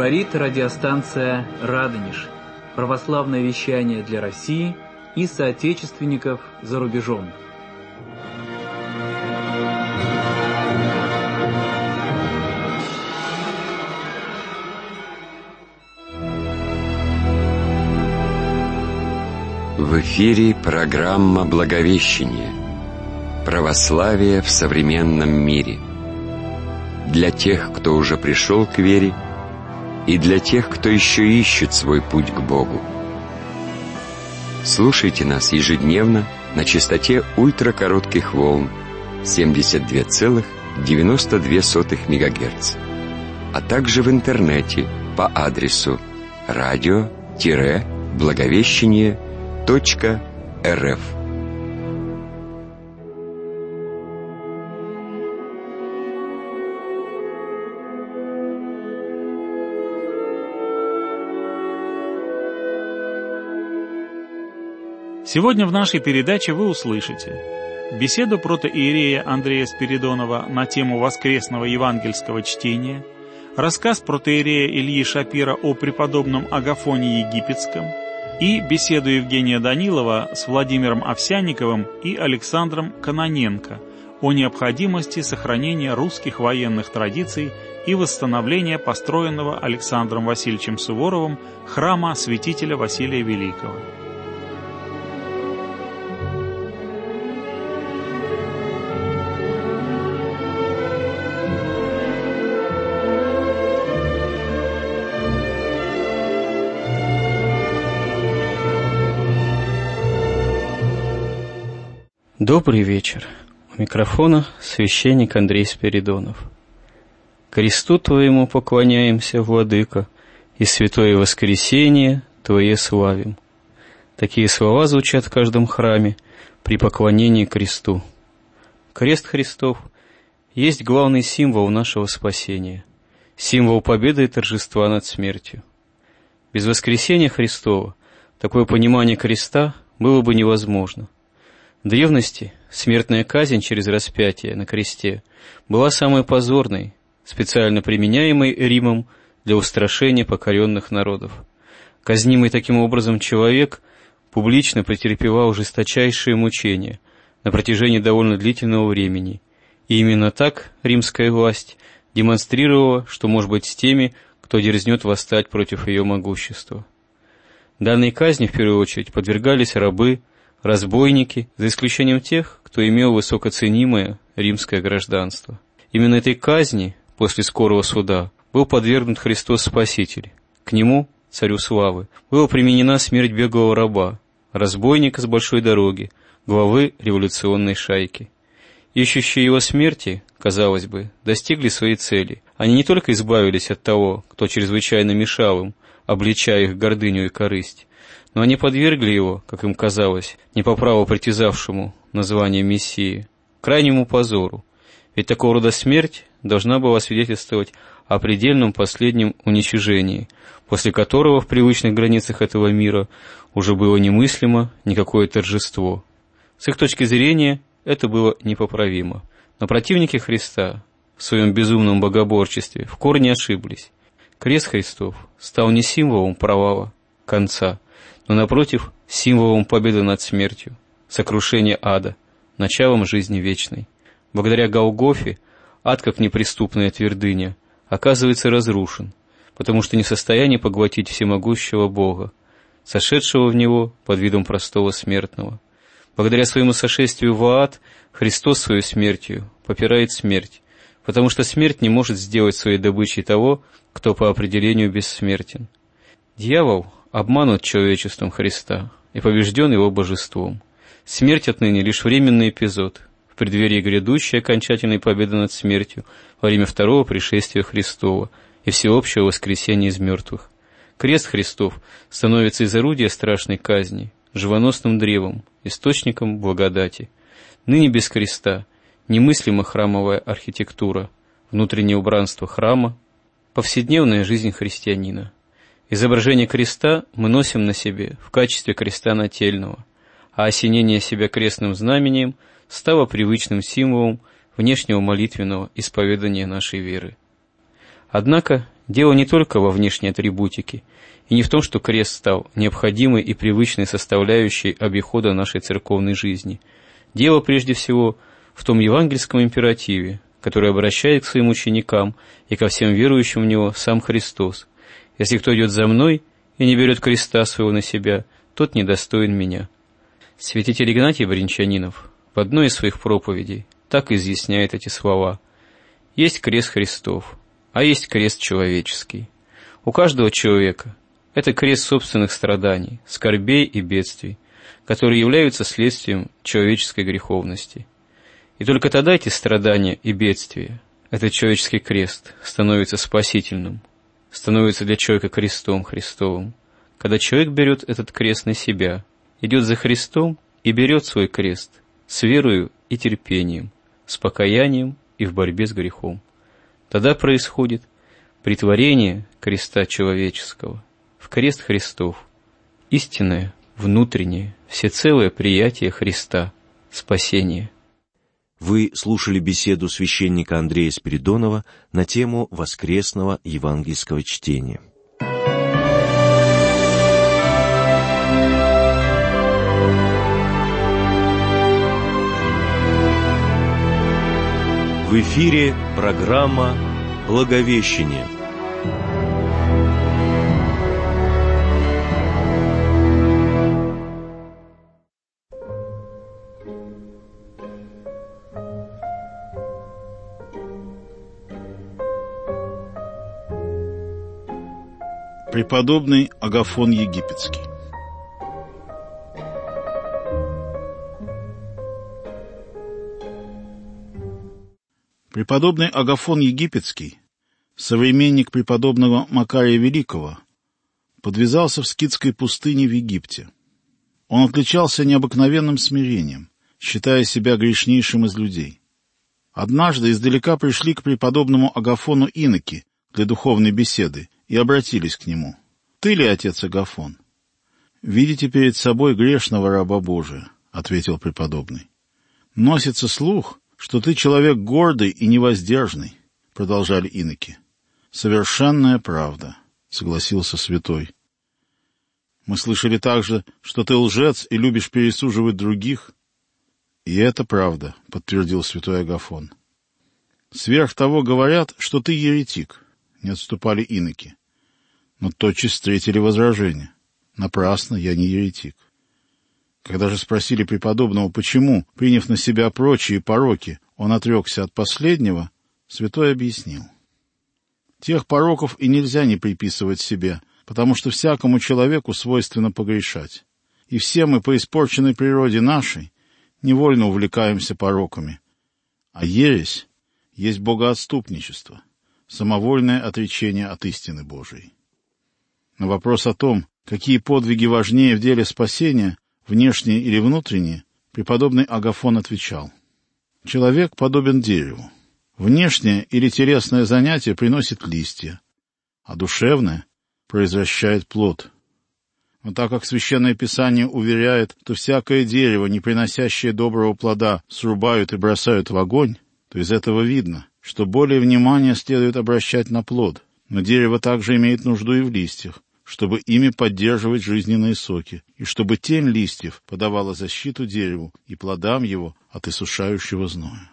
Говорит радиостанция «Радонеж». Православное вещание для России и соотечественников за рубежом. В эфире программа «Благовещение. Православие в современном мире». Для тех, кто уже пришел к вере, и для тех, кто еще ищет свой путь к Богу. Слушайте нас ежедневно на частоте ультракоротких волн 72,92 МГц, а также в интернете по адресу radio-благовещение.рф. Сегодня в нашей передаче вы услышите беседу протоиерея Андрея Спиридонова на тему воскресного евангельского чтения, рассказ протоиерея Ильи Шапира о преподобном Агафоне Египетском и беседу Евгения Данилова с Владимиром Овсянниковым и Александром Кононенко о необходимости сохранения русских военных традиций и восстановления построенного Александром Васильевичем Суворовым храма святителя Василия Великого. Добрый вечер. У микрофона священник Андрей Спиридонов. Кресту Твоему поклоняемся, Владыка, и святое воскресение Твое славим. Такие слова звучат в каждом храме при поклонении кресту. Крест Христов есть главный символ нашего спасения, символ победы и торжества над смертью. Без воскресения Христова такое понимание креста было бы невозможно. В древности смертная казнь через распятие на кресте была самой позорной, специально применяемой Римом для устрашения покоренных народов. Казнимый таким образом человек публично претерпевал жесточайшие мучения на протяжении довольно длительного времени, и именно так римская власть демонстрировала, что может быть с теми, кто дерзнет восстать против ее могущества. Данной казни в первую очередь подвергались рабы, разбойники, за исключением тех, кто имел высокоценимое римское гражданство. Именно этой казни, после скорого суда, был подвергнут Христос Спаситель. К нему, царю славы, была применена смерть беглого раба, разбойника с большой дороги, главы революционной шайки. Ищущие его смерти, казалось бы, достигли своей цели. Они не только избавились от того, кто чрезвычайно мешал им, обличая их гордыню и корысть, но они подвергли его, как им казалось, не по праву притязавшему на звание Мессии, крайнему позору, ведь такого рода смерть должна была свидетельствовать о предельном последнем уничижении, после которого в привычных границах этого мира уже было немыслимо никакое торжество. С их точки зрения это было непоправимо. Но противники Христа в своем безумном богоборчестве в корне ошиблись. Крест Христов стал не символом провала, конца, но, напротив, символом победы над смертью, сокрушения ада, началом жизни вечной. Благодаря Голгофе ад, как неприступная твердыня, оказывается разрушен, потому что не в состоянии поглотить всемогущего Бога, сошедшего в него под видом простого смертного. Благодаря своему сошествию в ад Христос своей смертью попирает смерть, потому что смерть не может сделать своей добычей того, кто по определению бессмертен. Дьявол обманут человечеством Христа и побежден его божеством. Смерть отныне лишь временный эпизод в преддверии грядущей окончательной победы над смертью во время второго пришествия Христова и всеобщего воскресения из мертвых. Крест Христов становится из орудия страшной казни, живоносным древом, источником благодати. Ныне без креста немыслима храмовая архитектура, внутреннее убранство храма, повседневная жизнь христианина. Изображение креста мы носим на себе в качестве креста нательного, а осенение себя крестным знамением стало привычным символом внешнего молитвенного исповедания нашей веры. Однако Дело не только во внешней атрибутике, и не в том, что крест стал необходимой и привычной составляющей обихода нашей церковной жизни. Дело прежде всего в том евангельском императиве, который обращает к своим ученикам и ко всем верующим в Него сам Христос. «Если кто идет за Мной и не берет креста своего на себя, тот недостоин Меня». Святитель Игнатий Брянчанинов в одной из своих проповедей так изъясняет эти слова. Есть крест Христов, а есть крест человеческий. У каждого человека это крест собственных страданий, скорбей и бедствий, которые являются следствием человеческой греховности. И только тогда эти страдания и бедствия, этот человеческий крест, становится спасительным, становится для человека крестом Христовым, когда человек берет этот крест на себя, идет за Христом и берет свой крест с верою и терпением, с покаянием и в борьбе с грехом. Тогда происходит претворение креста человеческого в крест Христов, истинное, внутреннее, всецелое приятие Христа, спасение. Вы слушали беседу священника Андрея Спиридонова на тему воскресного евангельского чтения. В эфире программа «Благовещение». Преподобный Агафон Египетский. Преподобный Агафон Египетский, современник преподобного Макария Великого, подвязался в скитской пустыне в Египте. Он отличался необыкновенным смирением, считая себя грешнейшим из людей. Однажды издалека пришли к преподобному Агафону иноки для духовной беседы и обратились к нему. «Ты ли отец Агафон?» «Видите перед собой грешного раба Божия», — ответил преподобный. «Носится слух, что ты человек гордый и невоздержный», — продолжали иноки. «Совершенная правда», — согласился святой. «Мы слышали также, что ты лжец и любишь пересуживать других». «И это правда», — подтвердил святой Агафон. «Сверх того говорят, что ты еретик», — не отступали иноки. Но тотчас встретили возражение. «Напрасно, я не еретик». Когда же спросили преподобного, почему, приняв на себя прочие пороки, он отрекся от последнего, святой объяснил. Тех пороков и нельзя не приписывать себе, потому что всякому человеку свойственно погрешать. И все мы по испорченной природе нашей невольно увлекаемся пороками. А ересь есть богоотступничество, самовольное отречение от истины Божией. На вопрос о том, какие подвиги важнее в деле спасения, внешние или внутренние, преподобный Агафон отвечал. Человек подобен дереву. Внешнее или телесное занятие приносит листья, а душевное произвращает плод. Но так как Священное Писание уверяет, что всякое дерево, не приносящее доброго плода, срубают и бросают в огонь, то из этого видно, что более внимания следует обращать на плод, но дерево также имеет нужду и в листьях, чтобы ими поддерживать жизненные соки, и чтобы тень листьев подавала защиту дереву и плодам его от иссушающего зноя.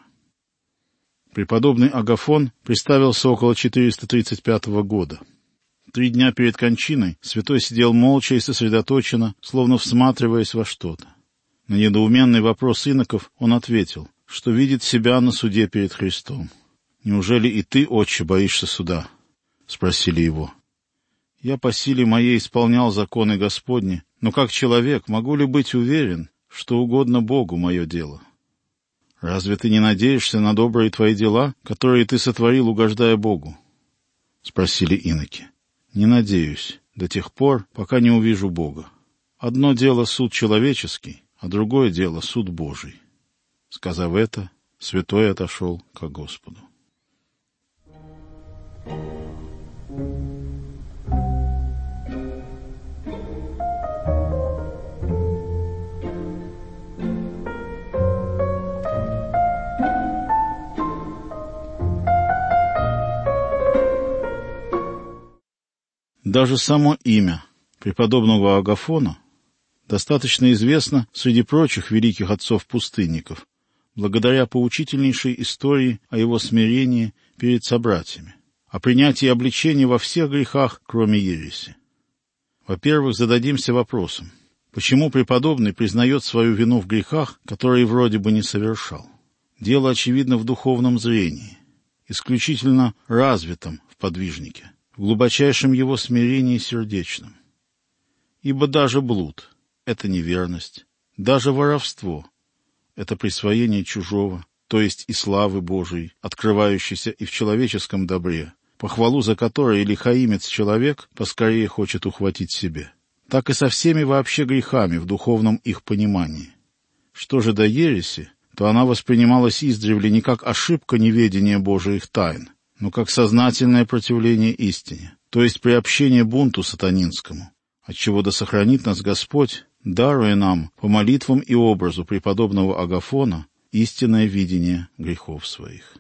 Преподобный Агафон представился около 435 года. 3 дня перед кончиной святой сидел молча и сосредоточенно, словно всматриваясь во что-то. На недоуменный вопрос иноков он ответил, что видит себя на суде перед Христом. «Неужели и ты, отче, боишься суда?» — спросили его. «Я по силе моей исполнял законы Господни, но как человек могу ли быть уверен, что угодно Богу мое дело?» «Разве ты не надеешься на добрые твои дела, которые ты сотворил, угождая Богу?» — спросили иноки. «Не надеюсь до тех пор, пока не увижу Бога. Одно дело суд человеческий, а другое дело суд Божий». Сказав это, святой отошел ко Господу. Даже само имя преподобного Агафона достаточно известно среди прочих великих отцов-пустынников, благодаря поучительнейшей истории о его смирении перед собратьями, о принятии обличения во всех грехах, кроме ереси. Во-первых, зададимся вопросом, почему преподобный признает свою вину в грехах, которые вроде бы не совершал? Дело, очевидно, в духовном зрении, исключительно развитом в подвижнике, в глубочайшем его смирении сердечном. Ибо даже блуд — это неверность, даже воровство — это присвоение чужого, то есть и славы Божией, открывающейся и в человеческом добре, похвалу за которое лихаимец человек поскорее хочет ухватить себе. Так и со всеми вообще грехами в духовном их понимании. Что же до ереси, то она воспринималась издревле не как ошибка неведения Божиих тайн, но как сознательное противление истине, то есть приобщение бунту сатанинскому, отчего да сохранит нас Господь, даруя нам по молитвам и образу преподобного Агафона истинное видение грехов своих.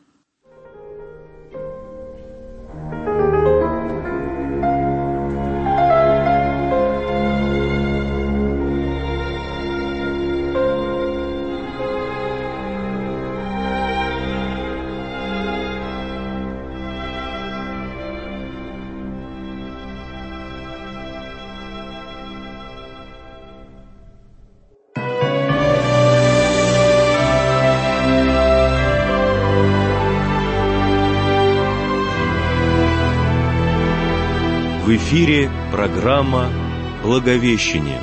В эфире программа «Благовещение».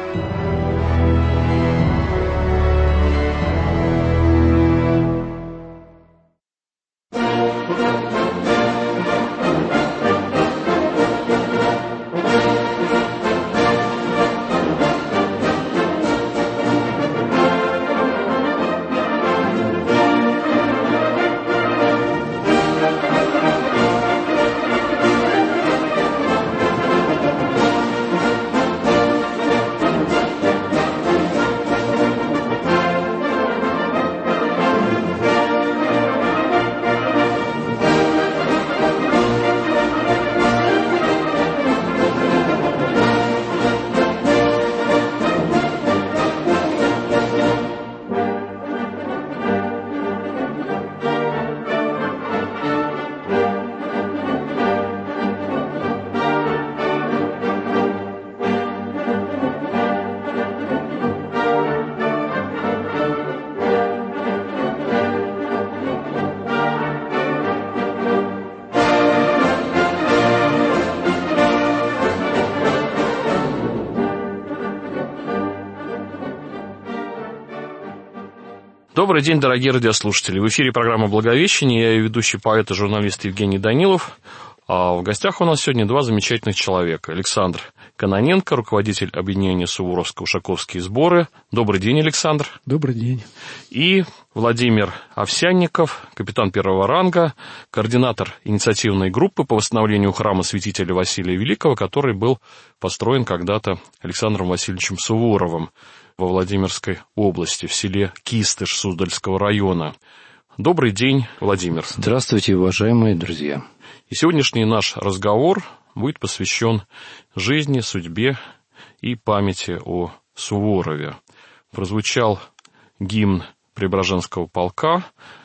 Добрый день, дорогие радиослушатели. В эфире программа «Благовещение». Я ее ведущий поэт и журналист Евгений Данилов. А в гостях у нас сегодня два замечательных человека. Александр Кононенко, руководитель объединения Суворовско-Ушаковские сборы. Добрый день, Александр. Добрый день. И Владимир Овсянников, капитан первого ранга, координатор инициативной группы по восстановлению храма святителя Василия Великого, который был построен когда-то Александром Васильевичем Суворовым во Владимирской области, в селе Кистыш Суздальского района. Добрый день, Владимир. Здравствуйте, уважаемые друзья. И сегодняшний наш разговор будет посвящен жизни, судьбе и памяти о Суворове. Прозвучал гимн Преображенского полка,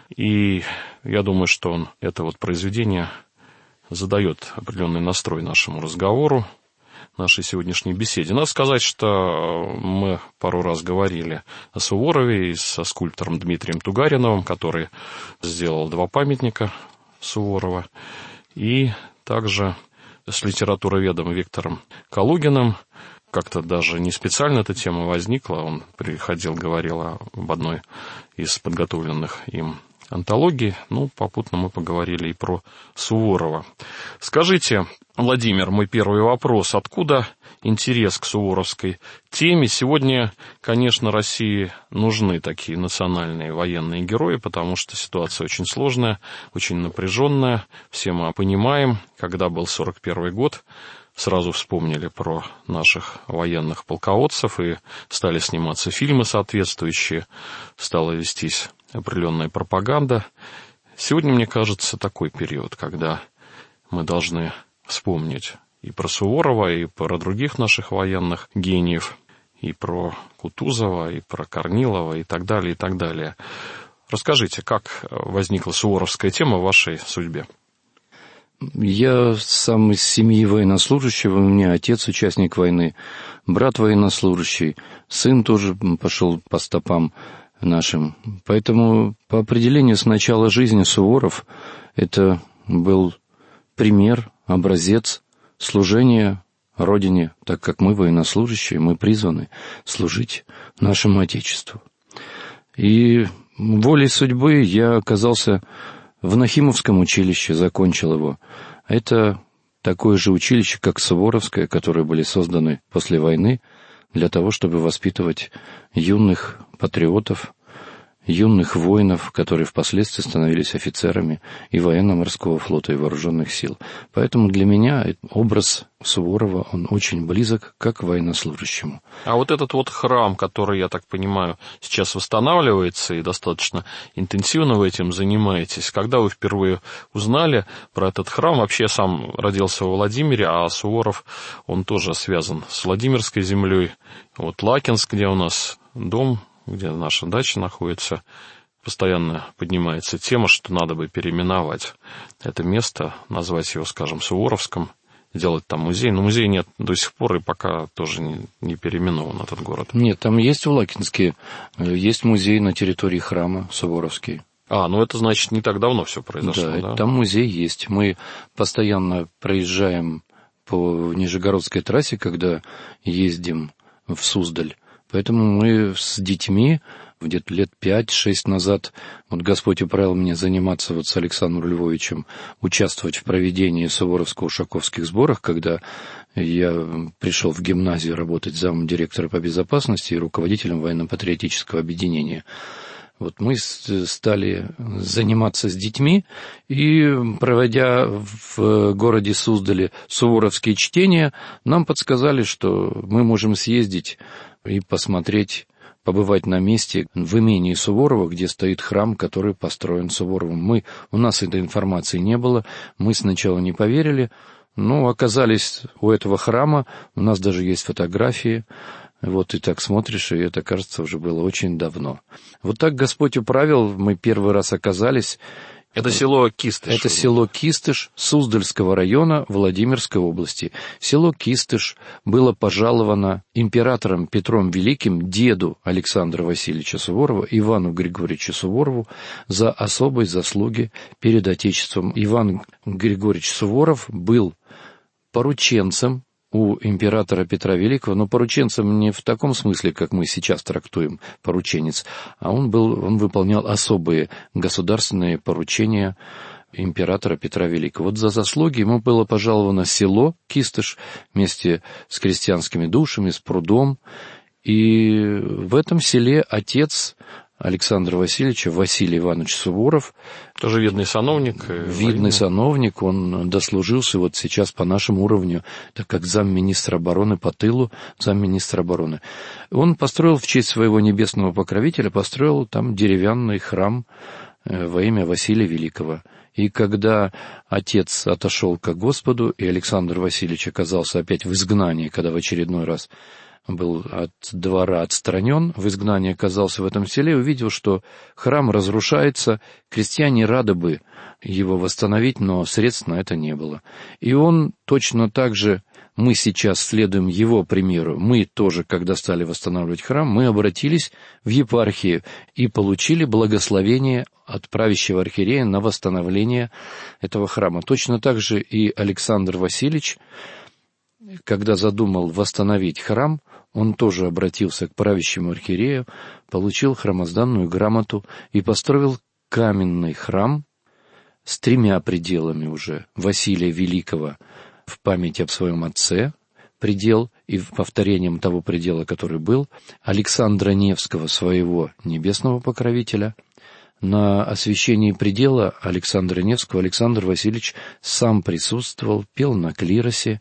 и я думаю, что это произведение задает определенный настрой нашему разговору, нашей сегодняшней беседе. Надо сказать, что мы пару раз говорили о Суворове и со скульптором Дмитрием Тугариновым, который сделал 2 памятника Суворова, и также с литературоведом Виктором Калугиным. Как-то даже не специально эта тема возникла, он приходил, говорил об одной из подготовленных им антологий, попутно мы поговорили и про Суворова. Скажите, Владимир, мой первый вопрос, откуда интерес к суворовской теме? Сегодня, конечно, России нужны такие национальные военные герои, потому что ситуация очень сложная, очень напряженная. Все мы понимаем, когда был 41 год, сразу вспомнили про наших военных полководцев, и стали сниматься фильмы соответствующие, стала вестись определенная пропаганда. Сегодня, мне кажется, такой период, когда мы должны вспомнить и про Суворова, и про других наших военных гениев, и про Кутузова, и про Корнилова, и так далее, и так далее. Расскажите, как возникла суворовская тема в вашей судьбе? Я сам из семьи военнослужащего, у меня отец участник войны, брат военнослужащий, сын тоже пошел по стопам нашим. Поэтому по определению с начала жизни Суворов это был пример, образец служения Родине, так как мы военнослужащие, мы призваны служить нашему Отечеству. И волей судьбы я оказался в Нахимовском училище, закончил его. Это такое же училище, как Суворовское, которые были созданы после войны для того, чтобы воспитывать юных патриотов, юных воинов, которые впоследствии становились офицерами и военно-морского флота, и вооруженных сил. Поэтому для меня образ Суворова, он очень близок как к военнослужащему. А вот этот вот храм, который, я так понимаю, сейчас восстанавливается и достаточно интенсивно вы этим занимаетесь, когда вы впервые узнали про этот храм? Вообще я сам родился во Владимире, а Суворов, он тоже связан с Владимирской землей. Вот Лакинск, где у нас дом, где наша дача находится, постоянно поднимается тема, что надо бы переименовать это место, назвать его, скажем, Суворовском, делать там музей. Но музея нет до сих пор, и пока тоже не переименован этот город. Нет, там есть в Лакинске, есть музей на территории храма Суворовский. Ну это значит не так давно все произошло, да? Там музей есть. Мы постоянно проезжаем по Нижегородской трассе, когда ездим в Суздаль. Поэтому мы с детьми где-то лет 5-6 назад, вот Господь управил меня заниматься вот с Александром Львовичем, участвовать в проведении суворовско-ушаковских сборах, когда я пришел в гимназию работать замом директора по безопасности и руководителем военно-патриотического объединения. Вот мы стали заниматься с детьми и, проводя в городе Суздале суворовские чтения, нам подсказали, что мы можем съездить и посмотреть, побывать на месте в имении Суворова, где стоит храм, который построен Суворовым. У нас этой информации не было, мы сначала не поверили, но оказались у этого храма, у нас даже есть фотографии. Вот и так смотришь, и это, кажется, уже было очень давно. Вот так Господь управил, мы первый раз оказались. Это село Кистыш. Это село Кистыш Суздальского района Владимирской области. Село Кистыш было пожаловано императором Петром Великим деду Александра Васильевича Суворова, Ивану Григорьевичу Суворову, за особые заслуги перед Отечеством. Иван Григорьевич Суворов был порученцем у императора Петра Великого, но порученцем не в таком смысле, как мы сейчас трактуем порученец, а он выполнял особые государственные поручения императора Петра Великого. Вот за заслуги ему было пожаловано село Кистыш вместе с крестьянскими душами, с прудом, и в этом селе отец Александра Васильевича, Василий Иванович Суворов. Тоже видный сановник. Видный сановник, он дослужился вот сейчас по нашему уровню, так как замминистра обороны по тылу, замминистра обороны. Он построил в честь своего небесного покровителя, построил там деревянный храм во имя Василия Великого. И когда отец отошел ко Господу, и Александр Васильевич оказался опять в изгнании, когда в очередной раз был от двора отстранен, в изгнании оказался в этом селе, увидел, что храм разрушается, крестьяне рады бы его восстановить, но средств на это не было. И он точно так же, мы сейчас следуем его примеру, мы тоже, когда стали восстанавливать храм, мы обратились в епархию и получили благословение от правящего архиерея на восстановление этого храма. Точно так же и Александр Васильевич, когда задумал восстановить храм, он тоже обратился к правящему архиерею, получил храмозданную грамоту и построил каменный храм с 3 пределами уже Василия Великого в память об своем отце, предел и повторением того предела, который был, Александра Невского, своего небесного покровителя. На освящении предела Александра Невского Александр Васильевич сам присутствовал, пел на клиросе.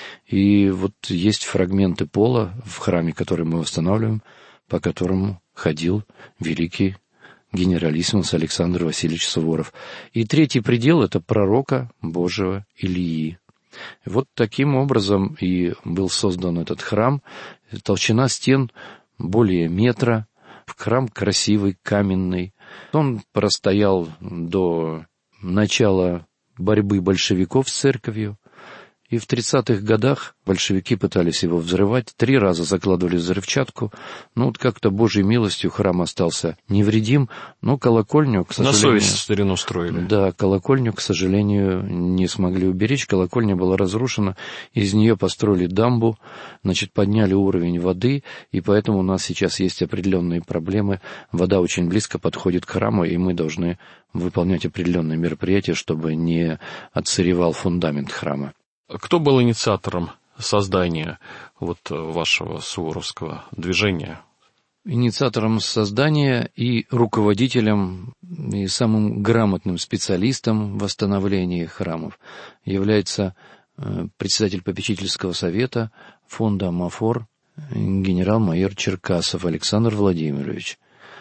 И вот есть фрагменты пола в храме, который мы восстанавливаем, по которому ходил великий генералиссимус Александр Васильевич Суворов. И 3 предел — это пророка Божьего Илии. Вот таким образом и был создан этот храм. Толщина стен более метра. Храм красивый, каменный. Он простоял до начала борьбы большевиков с церковью. И в 30-х годах большевики пытались его взрывать, 3 раза закладывали взрывчатку. Ну, вот как-то Божьей милостью храм остался невредим, но колокольню, к сожалению... На совесть старину строили. Да, колокольню, к сожалению, не смогли уберечь. Колокольня была разрушена, из нее построили дамбу, подняли уровень воды, и поэтому у нас сейчас есть определенные проблемы. Вода очень близко подходит к храму, и мы должны выполнять определенные мероприятия, чтобы не отсыревал фундамент храма. Кто был инициатором создания вашего суворовского движения? Инициатором создания и руководителем, и самым грамотным специалистом в восстановлении храмов является председатель попечительского совета фонда «Амафор» генерал-майор Черкасов Александр Владимирович.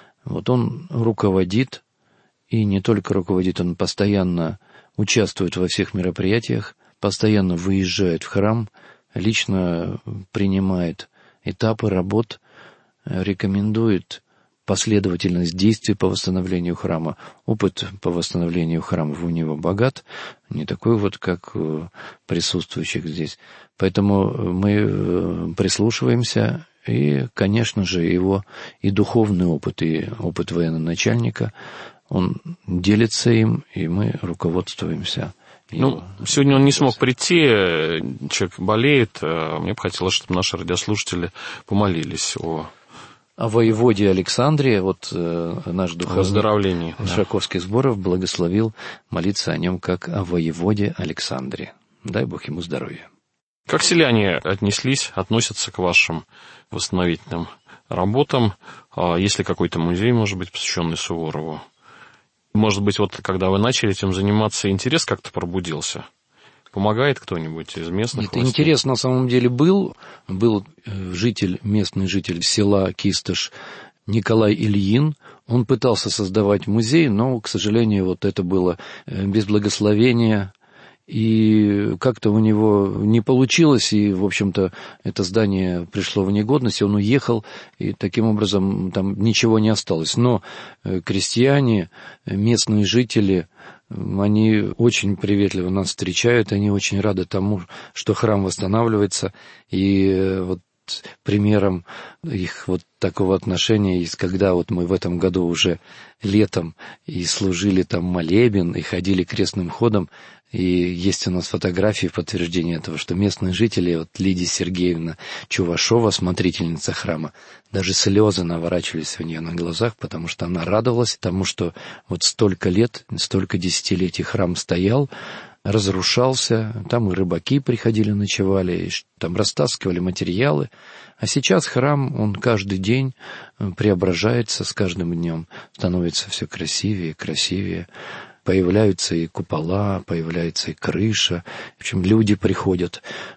Он руководит, и не только руководит, он постоянно участвует во всех мероприятиях, постоянно выезжает в храм, лично принимает этапы работ, рекомендует последовательность действий по восстановлению храма. Опыт по восстановлению храмов у него богат, не такой как присутствующих здесь. Поэтому мы прислушиваемся, и, конечно же, его и духовный опыт, и опыт военачальника, он делится им, и мы руководствуемся. Сегодня он не смог прийти, человек болеет. Мне бы хотелось, чтобы наши радиослушатели помолились о воеводе Александре. Наш духовный выздоровлении Шаковских сборов благословил молиться о нем как о воеводе Александре. Дай Бог ему здоровья. Как селяне относятся к вашим восстановительным работам? Есть ли какой-то музей, может быть, посвященный Суворову? Может быть, когда вы начали этим заниматься, интерес как-то пробудился? Помогает кто-нибудь из местных властей? Интерес на самом деле был. Был местный житель села Кистыш Николай Ильин. Он пытался создавать музей, но, к сожалению, это было без благословения. И как-то у него не получилось, и, в общем-то, это здание пришло в негодность, и он уехал, и таким образом там ничего не осталось. Но крестьяне, местные жители, они очень приветливо нас встречают, они очень рады тому, что храм восстанавливается, и примером их такого отношения есть, когда мы в этом году уже летом и служили там молебен, и ходили крестным ходом, и есть у нас фотографии в подтверждение этого, что местные жители, Лидия Сергеевна Чувашова, смотрительница храма, даже слезы наворачивались у нее на глазах, потому что она радовалась тому, что столько лет, столько десятилетий храм стоял, разрушался, там и рыбаки приходили, ночевали, и там растаскивали материалы. А сейчас храм, он каждый день преображается, с каждым днем становится все красивее и красивее. Появляются и купола, появляется и крыша. В общем, люди приходят.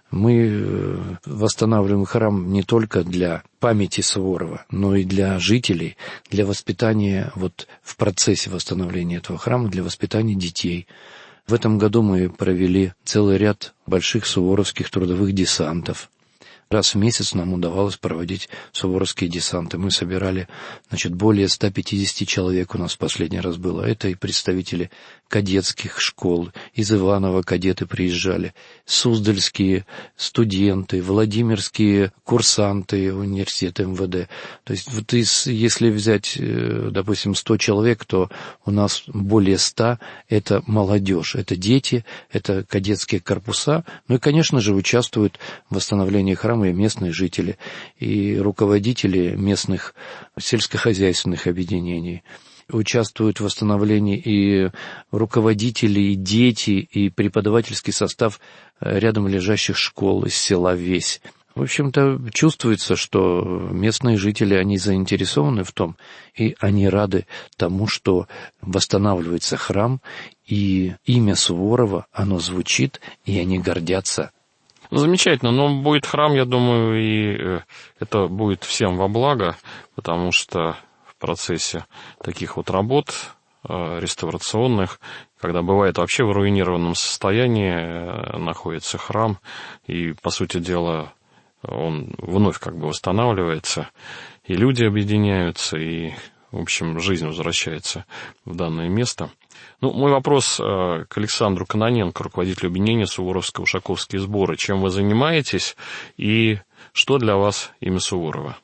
Мы восстанавливаем храм не только для памяти Суворова, но и для жителей, для воспитания, в процессе восстановления этого храма, для воспитания детей. В этом году мы провели целый ряд больших суворовских трудовых десантов. Раз в месяц нам удавалось проводить суворовские десанты. Мы собирали, более 150 человек у нас в последний раз было. Это и представители кадетских школ. Из Иваново кадеты приезжали, суздальские студенты, владимирские курсанты университета МВД. То есть если взять, допустим, 100 человек, то у нас более 100 – это молодежь, это дети, это кадетские корпуса. Ну и, конечно же, участвуют в восстановлении храма и местные жители, и руководители местных сельскохозяйственных объединений. Участвуют в восстановлении и руководители, и дети, и преподавательский состав рядом лежащих школ из села Весь. В общем-то, чувствуется, что местные жители, они заинтересованы в том, и они рады тому, что восстанавливается храм, и имя Суворова, оно звучит, и они гордятся. Замечательно, но будет храм, я думаю, и это будет всем во благо, потому что в процессе таких работ реставрационных, когда бывает вообще в руинированном состоянии находится храм, и, по сути дела, он вновь как бы восстанавливается, и люди объединяются, и, в общем, жизнь возвращается в данное место. Ну, мой вопрос к Александру Кононенко, руководителю объединения Суворовско-Ушаковские сборы. Чем вы занимаетесь и что для вас имя Суворова?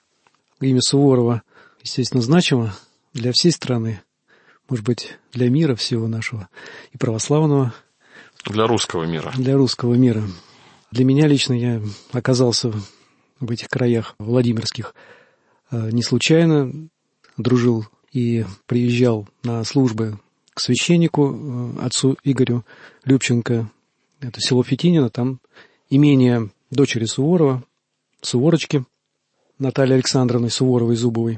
Имя Суворова, естественно, значимо для всей страны, может быть, для мира всего нашего, и православного. Для русского мира. Для русского мира. Для меня лично я оказался в этих краях владимирских не случайно, дружил и приезжал на службы к священнику, отцу Игорю Любченко. Это село Фетинино, там имение дочери Суворова, Суворочки, Натальи Александровны Суворовой-Зубовой.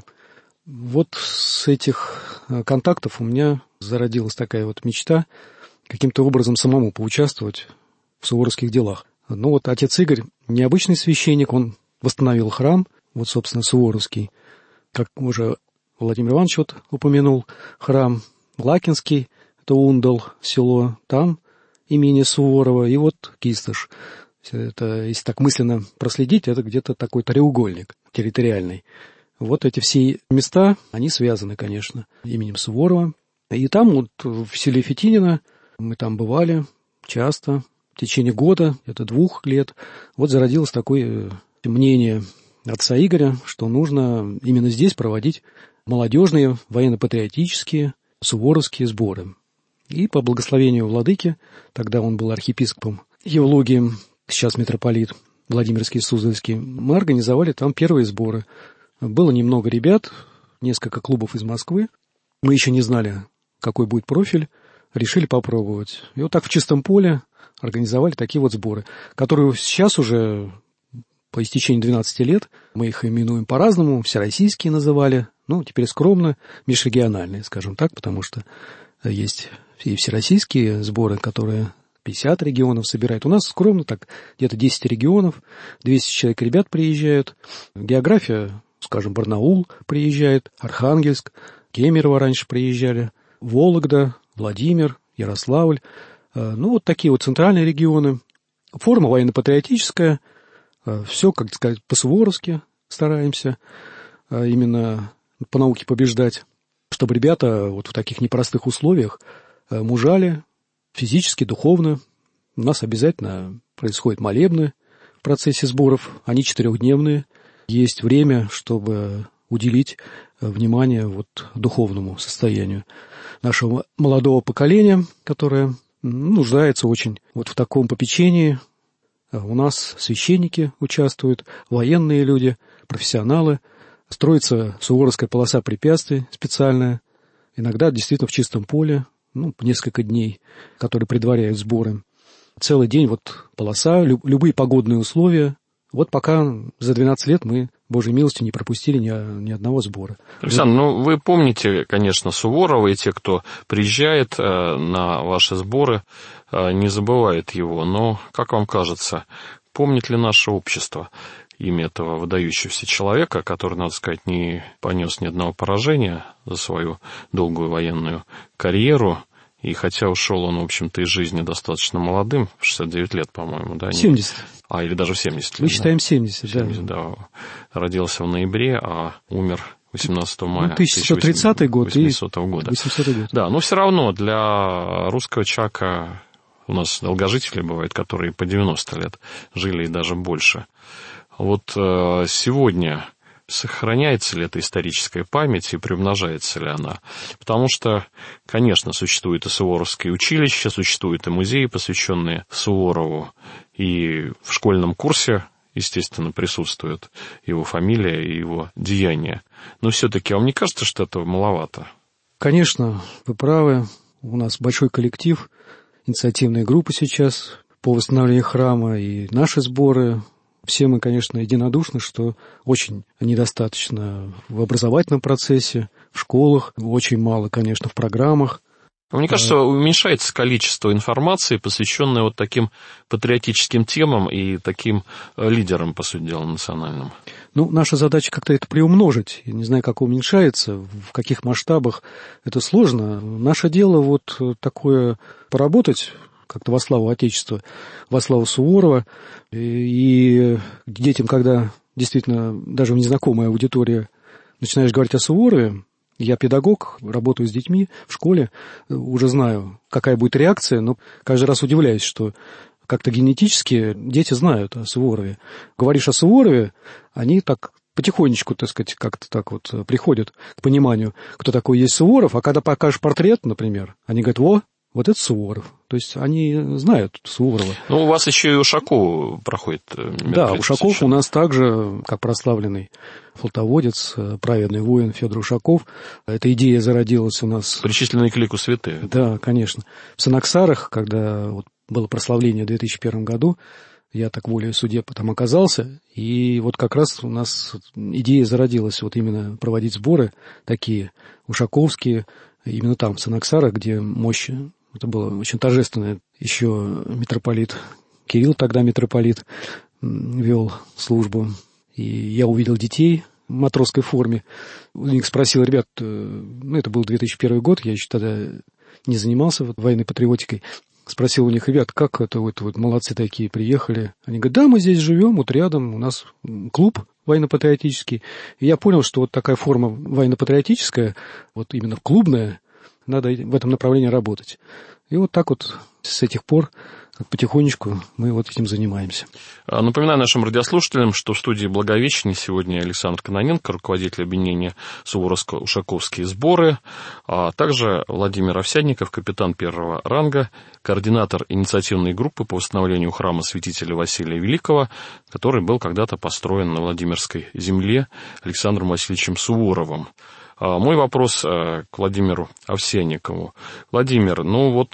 Вот с этих контактов у меня зародилась такая вот мечта каким-то образом самому поучаствовать в суворовских делах. Ну вот отец Игорь, необычный священник, он восстановил храм, вот, собственно, Суворовский, как уже Владимир Иванович вот упомянул, храм Лакинский, это Ундал, село, там имение Суворова, и вот Кистыш. Это, если так мысленно проследить, это где-то такой треугольник территориальный. Вот эти все места, они связаны, конечно, именем Суворова. И там вот в селе Фетинино мы там бывали часто, в течение года, это 2 лет. Вот зародилось такое мнение отца Игоря, что нужно именно здесь проводить молодежные военно-патриотические суворовские сборы. И по благословению владыки, тогда он был архиепископом Евлогием, сейчас митрополит Владимирский, Суздальский, мы организовали там первые сборы. Было немного ребят, несколько клубов из Москвы. Мы еще не знали, какой будет профиль, решили попробовать. И вот так в чистом поле организовали такие вот сборы, которые сейчас уже по истечении 12 лет, мы их именуем по-разному, всероссийские называли, ну, теперь скромно, межрегиональные, скажем так, потому что есть и всероссийские сборы, которые 50 регионов собирают. У нас скромно так, где-то 10 регионов, 200 человек ребят приезжают. География, скажем, Барнаул приезжает, Архангельск, Кемерово раньше приезжали, Вологда, Владимир, Ярославль. Ну, вот такие вот центральные регионы. Форма военно-патриотическая, все, как сказать, по-суворовски стараемся, именно по науке побеждать, чтобы ребята вот в таких непростых условиях мужали физически, духовно. У нас обязательно происходят молебны в процессе сборов, они 4-дневные. Есть время, чтобы уделить внимание вот духовному состоянию нашего молодого поколения, которое нуждается очень вот в таком попечении. У нас священники участвуют, военные люди, профессионалы. Строится суворовская полоса препятствий специальная. Иногда действительно в чистом поле, по несколько дней, которые предваряют сборы. Целый день вот полоса, любые погодные условия. Вот пока за 12 лет мы, Божьей милостью, не пропустили ни одного сбора. Александр, вы помните, конечно, Суворова, и те, кто приезжает на ваши сборы, не забывают его. Но, как вам кажется, помнит ли наше общество имя этого выдающегося человека, который, надо сказать, не понес ни одного поражения за свою долгую военную карьеру, и хотя ушел он, в общем-то, из жизни достаточно молодым, в 69 лет, по-моему, да? 70. Или даже в 70 лет. Мы считаем 70, 70, да. Родился в ноябре, а умер 18 мая 1130 год 1800 года. 800 год. Да, но все равно для русского человека у нас долгожители бывают, которые по 90 лет жили и даже больше. Вот сегодня сохраняется ли эта историческая память и приумножается ли она? Потому что, конечно, существует и Суворовское училище, существуют и музеи, посвященные Суворову, и в школьном курсе, естественно, присутствует его фамилия и его деяния. Но все-таки вам не кажется, что этого маловато? Конечно, вы правы. У нас большой коллектив, инициативная группа сейчас по восстановлению храма и наши сборы. Все мы, конечно, единодушны, что очень недостаточно в образовательном процессе, в школах, очень мало, конечно, в программах. Мне кажется, уменьшается количество информации, посвященной вот таким патриотическим темам и таким лидерам, по сути дела, национальным. Ну, наша задача как-то это приумножить. Я не знаю, как уменьшается, в каких масштабах. Это сложно. Наше дело вот такое поработать как-то во славу Отечества, во славу Суворова. И детям, когда действительно даже в незнакомой аудитории начинаешь говорить о Суворове, я педагог, работаю с детьми в школе, уже знаю, какая будет реакция, но каждый раз удивляюсь, что как-то генетически дети знают о Суворове. Говоришь о Суворове, они так потихонечку, так сказать, как-то так вот приходят к пониманию, кто такой есть Суворов, а когда покажешь портрет, например, они говорят: вот это Суворов. То есть они знают Суворова. Ну, у вас еще и Ушаков проходит. Да, Ушаков у нас также, как прославленный флотоводец, праведный воин Федор Ушаков. Эта идея зародилась у нас... Причисленный к лику святых. Да, конечно. В Санаксарах, когда вот было прославление в 2001 году, я так волею судеб там оказался, и вот как раз у нас идея зародилась вот именно проводить сборы такие ушаковские, именно там, в Санаксарах, где мощь. Это было очень торжественно. Еще митрополит Кирилл, тогда митрополит, вел службу. И я увидел детей в матросской форме. У них спросил: ребят, это был 2001 год, я еще тогда не занимался военной патриотикой. Спросил у них: ребят, как это вот молодцы такие приехали? Они говорят: да, мы здесь живем, вот рядом, у нас клуб военно-патриотический. И я понял, что вот такая форма военно-патриотическая, вот именно клубная, надо в этом направлении работать. И вот так вот с этих пор потихонечку мы вот этим занимаемся. Напоминаю нашим радиослушателям, что в студии Благовещения сегодня Александр Кононенко, руководитель объединения Суворовско-Ушаковские сборы, а также Владимир Овсядников, капитан первого ранга, координатор инициативной группы по восстановлению храма святителя Василия Великого, который был когда-то построен на Владимирской земле Александром Васильевичем Суворовым. Мой вопрос к Владимиру Овсянникову. Владимир,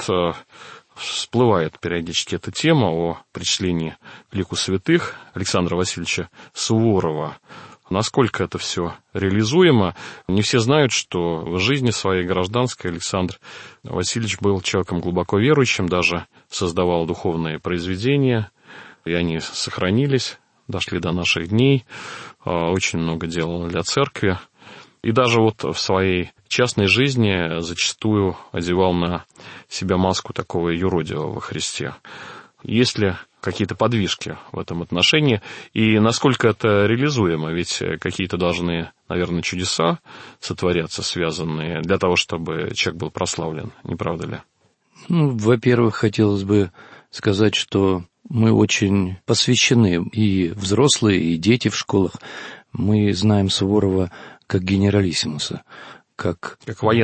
всплывает периодически эта тема о причислении к лику святых Александра Васильевича Суворова. Насколько это все реализуемо? Не все знают, что в жизни своей гражданской Александр Васильевич был человеком глубоко верующим, даже создавал духовные произведения, и они сохранились, дошли до наших дней. Очень много делал для церкви. И даже вот в своей частной жизни зачастую одевал на себя маску такого юродивого во Христе. Есть ли какие-то подвижки в этом отношении? И насколько это реализуемо? Ведь какие-то должны, наверное, чудеса сотворяться, связанные для того, чтобы человек был прославлен. Не правда ли? Во-первых, хотелось бы сказать, что мы очень посвящены, и взрослые, и дети в школах. Мы знаем Суворова как генералиссимуса, как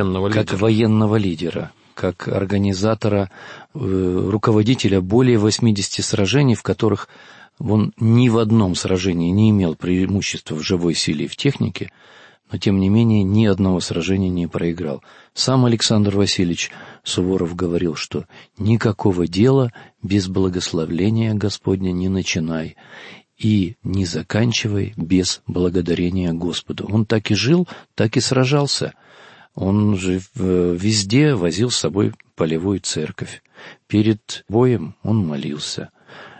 военного лидера, как организатора, руководителя более 80 сражений, в которых он ни в одном сражении не имел преимущества в живой силе и в технике, но, тем не менее, ни одного сражения не проиграл. Сам Александр Васильевич Суворов говорил, что «никакого дела без благословления Господня не начинай, и не заканчивай без благодарения Господу». Он так и жил, так и сражался. Он же везде возил с собой полевую церковь. Перед боем он молился.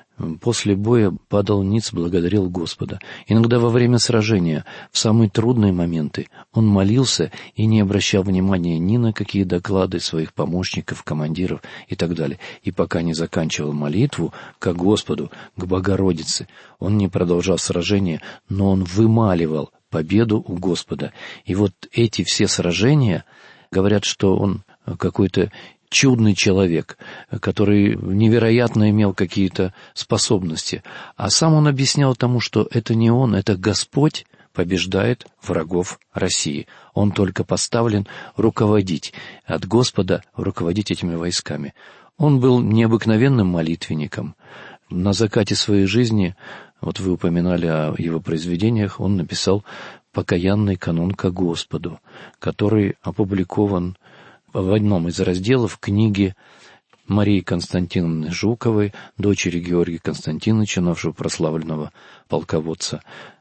После боя падал ниц, благодарил Господа. Иногда во время сражения, в самые трудные моменты, он молился и не обращал внимания ни на какие доклады своих помощников, командиров и так далее. И пока не заканчивал молитву к Господу, к Богородице, он не продолжал сражение, но он вымаливал победу у Господа. И вот эти все сражения, говорят, что он какой-то чудный человек, который невероятно имел какие-то способности. А сам он объяснял тому, что это не он, это Господь побеждает врагов России. Он только поставлен руководить, от Господа руководить этими войсками. Он был необыкновенным молитвенником. На закате своей жизни, вот вы упоминали о его произведениях, он написал «Покаянный канон ко Господу», который опубликован в одном из разделов книги Марии Константиновны Жуковой, дочери Георгия Константиновича, нашего прославленного полководца.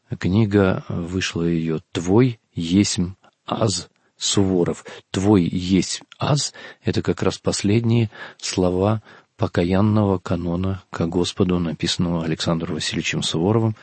Книга вышла ее «Твой есмь аз Суворов». «Твой есть аз» — это как раз последние слова покаянного канона ко Господу, написанного Александром Васильевичем Суворовым.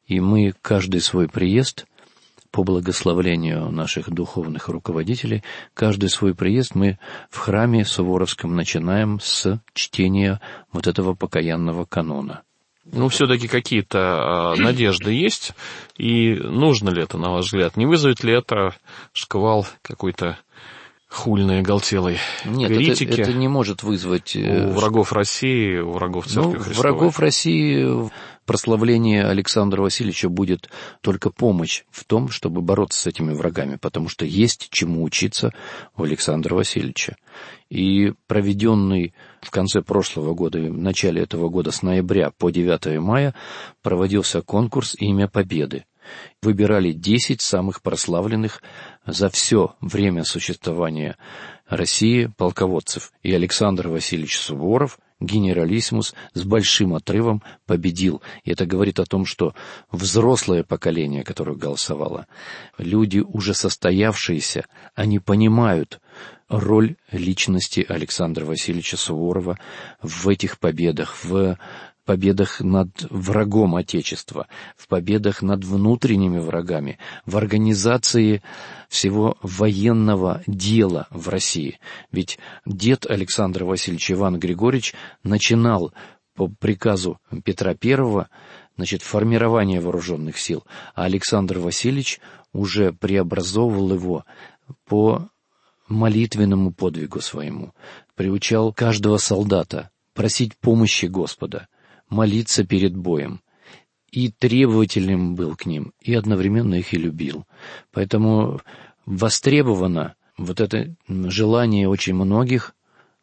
И мы каждый свой приезд, по благословлению наших духовных руководителей, каждый свой приезд мы в храме Суворовском начинаем с чтения вот этого покаянного канона. Ну, все-таки какие-то надежды есть, и нужно ли это, на ваш взгляд? Не вызовет ли это шквал какой-то хульной, оголтелой критики? Нет, это не может вызвать... У врагов России, у врагов Церкви Христовой. Врагов России в прославлении Александра Васильевича будет только помощь в том, чтобы бороться с этими врагами, потому что есть чему учиться у Александра Васильевича. И проведенный в конце прошлого года и в начале этого года, с ноября по 9 мая, проводился конкурс «Имя Победы». Выбирали 10 самых прославленных за все время существования России полководцев. И Александр Васильевич Суворов, генералиссимус, с большим отрывом победил. И это говорит о том, что взрослое поколение, которое голосовало, люди уже состоявшиеся, они понимают роль личности Александра Васильевича Суворова в этих победах, в победах над врагом Отечества, в победах над внутренними врагами, в организации всего военного дела в России. Ведь дед Александра Васильевича Иван Григорьевич начинал по приказу Петра I, формирование вооруженных сил, а Александр Васильевич уже преобразовывал его по молитвенному подвигу своему, приучал каждого солдата просить помощи Господа, молиться перед боем. И требовательным был к ним, и одновременно их и любил. Поэтому востребовано вот это желание очень многих,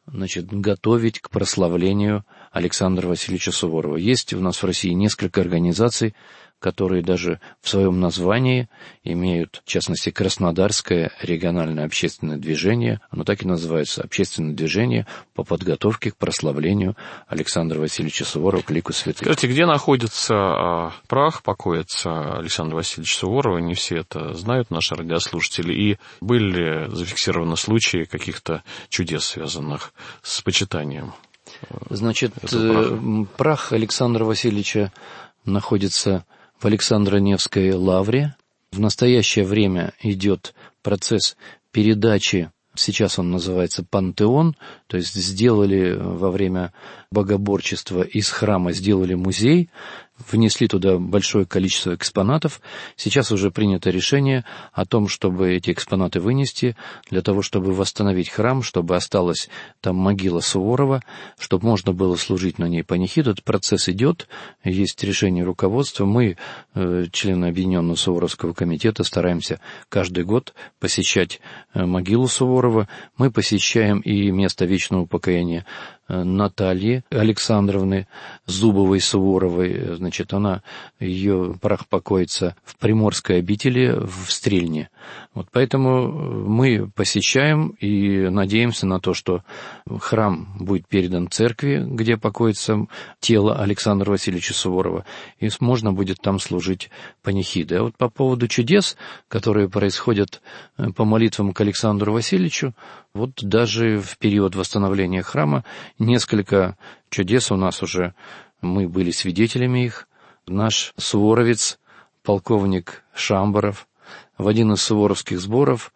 готовить к прославлению Александра Васильевича Суворова. Есть у нас в России несколько организаций, которые даже в своем названии имеют, в частности, Краснодарское региональное общественное движение, оно так и называется, общественное движение по подготовке к прославлению Александра Васильевича Суворова к лику святых. Скажите, где находится прах, покоится Александра Васильевича Суворова? Не все это знают, наши радиослушатели. И были ли зафиксированы случаи каких-то чудес, связанных с почитанием? Прах Александра Васильевича находится в Александро-Невской лавре. В настоящее время идет процесс передачи, сейчас он называется «Пантеон», то есть сделали во время богоборчества из храма, сделали музей, внесли туда большое количество экспонатов. Сейчас уже принято решение о том, чтобы эти экспонаты вынести, для того, чтобы восстановить храм, чтобы осталась там могила Суворова, чтобы можно было служить на ней панихиду. Этот процесс идет, есть решение руководства. Мы, члены Объединенного Суворовского комитета, стараемся каждый год посещать могилу Суворова. Мы посещаем и место вечного упокоения Натальи Александровны Зубовой-Суворовой. Ее прах покоится в Приморской обители в Стрельне. Поэтому мы посещаем и надеемся на то, что храм будет передан церкви, где покоится тело Александра Васильевича Суворова, и можно будет там служить панихиды. А по поводу чудес, которые происходят по молитвам к Александру Васильевичу, даже в период восстановления храма несколько чудес у нас уже, мы были свидетелями их. Наш суворовец, полковник Шамбаров, в один из суворовских сборов,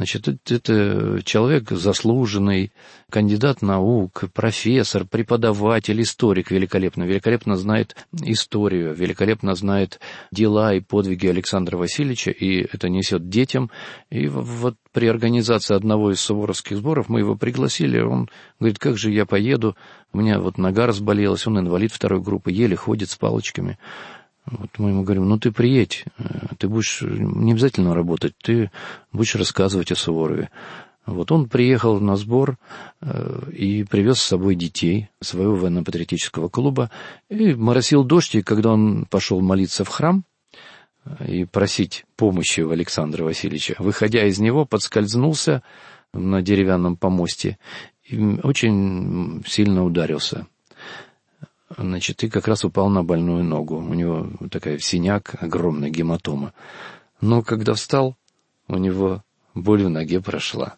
это человек заслуженный, кандидат наук, профессор, преподаватель, историк великолепно знает историю, великолепно знает дела и подвиги Александра Васильевича, и это несет детям. И при организации одного из суворовских сборов мы его пригласили, он говорит: как же я поеду, у меня нога разболелась, он инвалид 2 группы, еле ходит с палочками. Мы ему говорим: ты приедь, ты будешь не обязательно работать, ты будешь рассказывать о Суворове. Он приехал на сбор и привез с собой детей своего военно-патриотического клуба. И моросил дождь, и когда он пошел молиться в храм и просить помощи у Александра Васильевича, выходя из него, подскользнулся на деревянном помосте и очень сильно ударился. И как раз упал на больную ногу. У него такая синяк, огромная гематома. Но когда встал, у него боль в ноге прошла.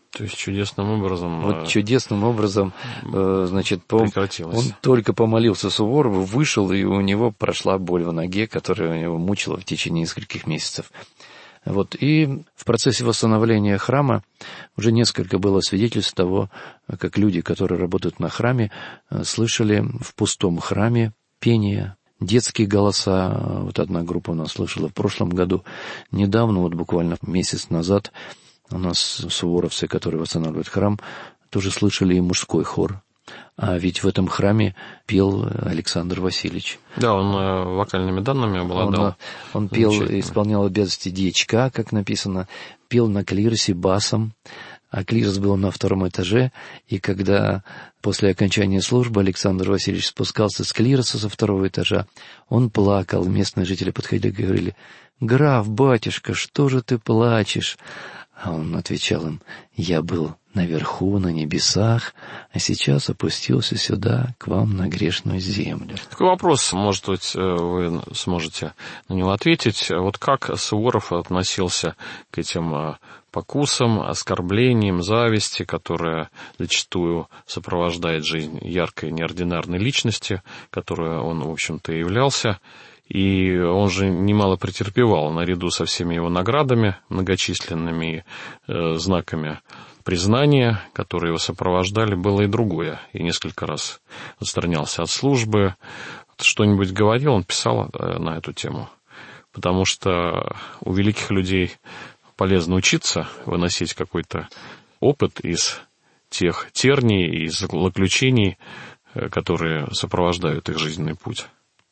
То есть чудесным образом... Вот чудесным образом, значит, он только помолился Суворову, вышел, и у него прошла боль в ноге, которая его мучила в течение нескольких месяцев. Вот. И в процессе восстановления храма уже несколько было свидетельств того, как люди, которые работают на храме, слышали в пустом храме пение, детские голоса. Вот одна группа у нас слышала в прошлом году. Недавно, вот буквально месяц назад, у нас суворовцы, которые восстанавливают храм, тоже слышали и мужской хор. А ведь в этом храме пел Александр Васильевич. Да, он вокальными данными обладал. Он пел, исполнял обязанности дьячка, как написано, пел на клиросе басом. А клирос был на 2-м этаже, и когда после окончания службы Александр Васильевич спускался с клироса со 2-го этажа, он плакал. Местные жители подходили и говорили: «Граф, батюшка, что же ты плачешь?» А он отвечал им: «Я был наверху, на небесах, а сейчас опустился сюда, к вам на грешную землю». Такой вопрос, может быть, вы сможете на него ответить. Вот как Суворов относился к этим покусам, оскорблениям, зависти, которая зачастую сопровождает жизнь яркой, неординарной личности, которой он, в общем-то, и являлся. И он же немало претерпевал, наряду со всеми его наградами, многочисленными знаками признания, которые его сопровождали, было и другое. И несколько раз отстранялся от службы. Что-нибудь говорил, он писал на эту тему. Потому что у великих людей полезно учиться, выносить какой-то опыт из тех терний, из злоключений, которые сопровождают их жизненный путь.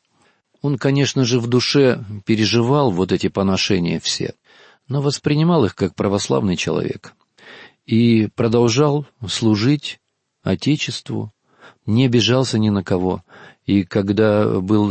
Он, конечно же, в душе переживал вот эти поношения все, но воспринимал их как православный человек и продолжал служить Отечеству, не обижался ни на кого. И когда был